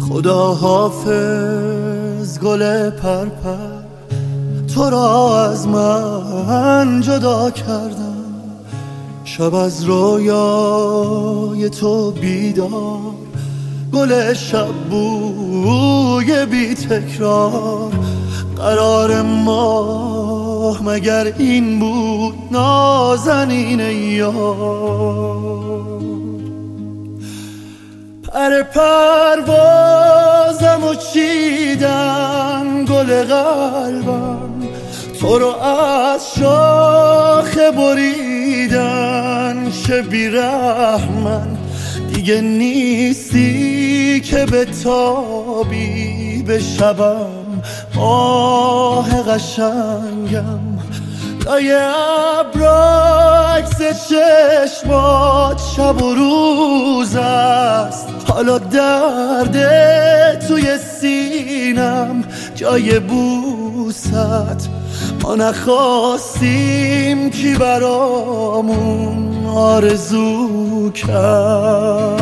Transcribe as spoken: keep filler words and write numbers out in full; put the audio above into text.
خدا حافظ گل پرپر، تو را از من جدا کردم. شب از رویای تو بیدار، گل شب بوی بی تکرار. قرار ما مگر این بود نازنین یار؟ پر پروازم و چیدن گل قلبم، تو رو از شاخه بریدن. چه بیرحمن دیگه نیستی که به تابی به شبم. آه قشنگم لای ابرعکس چشمات شب و روز است. حالا درد توی سینم جای بوست. ما نخواستیم کی برامون آرزو کرد.